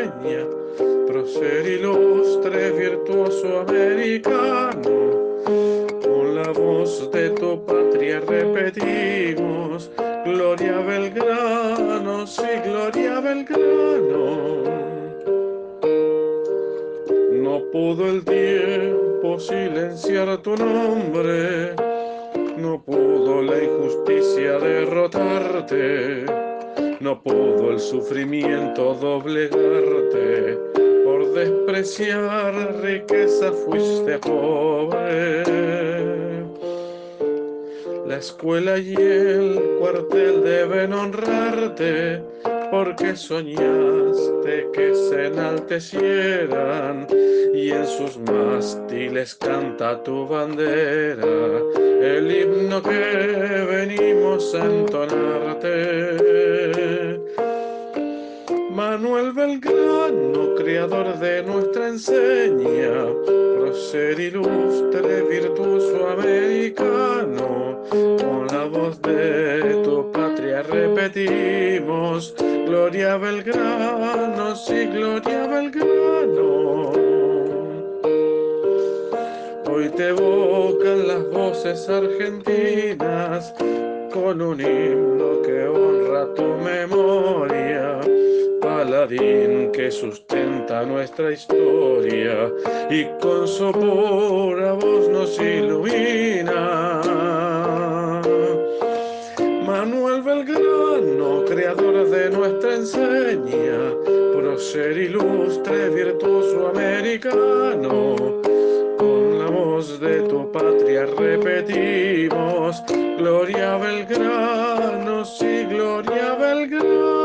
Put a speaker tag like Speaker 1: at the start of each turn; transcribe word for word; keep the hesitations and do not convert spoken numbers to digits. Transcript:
Speaker 1: enseña, prócer ilustre, virtuoso americano. Con la voz de tu patria repetimos, Gloria Belgrano, sí, Gloria Belgrano. No pudo el tiempo silenciar tu nombre, no pudo la injusticia derrotarte, no pudo el sufrimiento doblegarte. Por despreciar riqueza fuiste pobre. La escuela y el cuartel deben honrarte, porque soñaste que se enaltecieran y en sus mástiles canta tu bandera, el himno que venimos a entonarte. Manuel Belgrano, creador de nuestra enseña, prócer ilustre, virtuoso americano, con la voz de tu patria repetimos, Gloria Belgrano, sí, Gloria Belgrano. Hoy te evocan las voces argentinas con un himno que honra tu memoria, paladín que sustenta nuestra historia y con su pura voz nos ilumina. Manuel Belgrano, creador de nuestra enseña, prócer ilustre, virtuoso americano, con la voz de tu patria repetimos, Gloria Belgrano, sí, Gloria Belgrano.